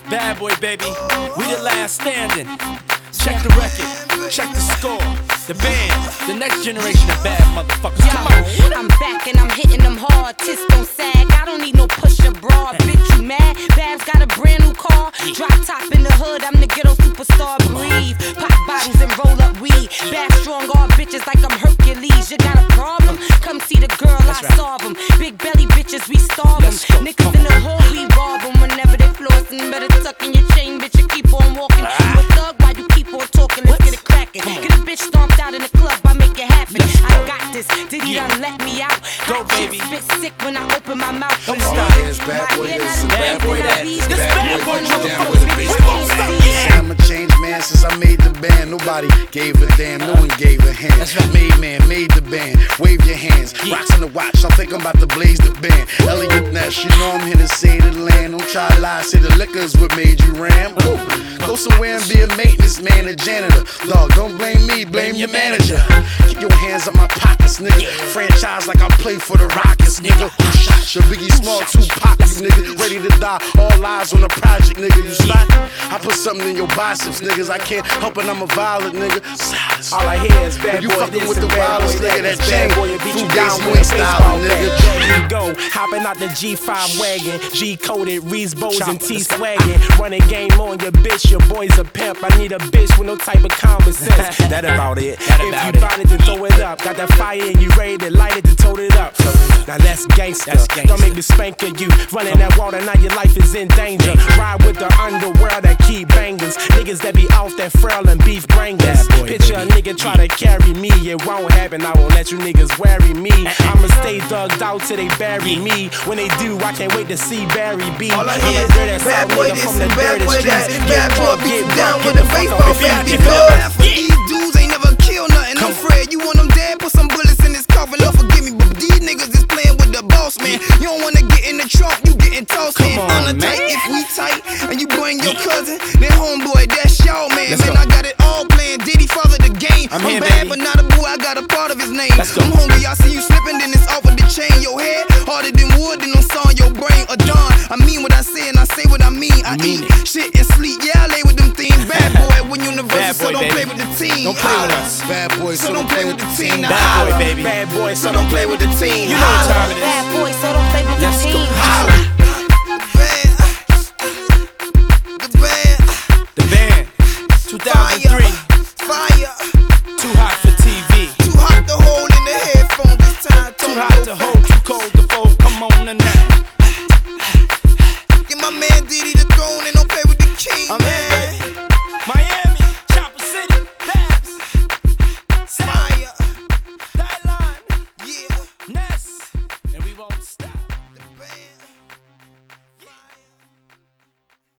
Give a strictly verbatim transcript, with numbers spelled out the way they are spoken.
Bad boy, baby. We the last standing. Check the record, check the score. The band, the next generation of bad motherfuckers. Yo, Come on. I'm back and I'm hitting them hard. Tits don't sag. I don't need no pusher broad. Bitch, you mad? Babs got a brand new car. Drop top in the hood. I'm the ghetto superstar. Breathe. Pop bottles and roll up weed. Bad strong all bitches like I'm Hercules. You got a problem? Come see the girl. I solve them. Big belly bitches, we starve them. Niggas in the hood, we rob them. Whenever they flossing, better tuck in your chain, bitch. You keep on walking. You a thug while you keep on talking. Let's get it cracking. Get a bitch stomped out in the club. I make it happen. I got this. Did he done let me out? Go, baby. Spit sick when I open my mouth. Don't stop. It's bad boy this, Bad boy that. This bad boy down with a bitch. I'm a changed man since I made the band. Nobody gave a damn, no one gave a hand. Made man, made the band. Wave your hands. Rocks in the watch. I think I'm about to blaze the band. Elliot Ness, you know I'm here to say the land. Don't try to lie, say the liquor's what made you ram. Go somewhere and be a maintenance man, a janitor. Dog, don't blame me, blame your manager. Keep your hands up my pockets, nigga. Franchise like I play for the Rockets, nigga. Who shot your Biggie Small, Tupac, you nigga. Ready to die, all lies on the project, nigga. You slot? I put something in your biceps, niggas. I can't help it, I'm a violent nigga. all I hear is bad You boy fucking this with and the bad violence, boy nigga, that. that chain. Bad boy will beat you Food down Daisy with a style, baseball nigga. bat. There you go, hopping out the G five wagon, G-coded, Reese Bows and T-swagging. Running game on your bitch, your boy's a pimp. I need a bitch with no type of common sense. That about it. That if about it. you bout it, then throw it up. Got that fire and you ready to light it, then tote it up. Now that's gangsta. That's gangsta. Don't make me spank of you. Running that water, now your life is in danger. Ride with the underworld that keep bangers. Niggas that be off that frail and beef bringers. Picture a nigga try to carry me. It won't happen, I won't let you niggas worry me. I'ma stay thugged out till they bury me. When they do, I can't wait to see Barry B. All I I'm hear a is dirty bad soul boy nigga this from the and bad dirty boy that. streets. Bad boy Get beat drunk, down get with a the fuck baseball off. If bat. you Because feel half of these dudes ain't never killed nothing. I'm afraid you want them dead, put some bullets in this coffin. Lord forgive me, but these niggas is playing with the boss, man. You don't wanna get in the trunk, you getting tossed, man. on, On the man. tight, if we tight, and you bring your cousin, then homeboy, that's y'all, man. Let's Man, go. I got it all playing. Diddy father the game. I'm I'm, here, bad, baby. but not a boo. I got a part of his name. Let's go. I'm hungry, I see you slipping, then it's off of the chain. Your head harder than wood, then I'm sawing your brain. A dawn. I mean what I say, and I say what I mean. I mean eat shit and sleep. Yeah, I lay with them things. Bad boy, when universal, Bad so boy, don't baby. play with the team. Don't play with us. Bad boy, So don't play with the team. Now Bad boy, holla. baby. Bad boy, So don't play with the team. You know what time it is. Bad boy, so don't play with the Let's go. team. Holla.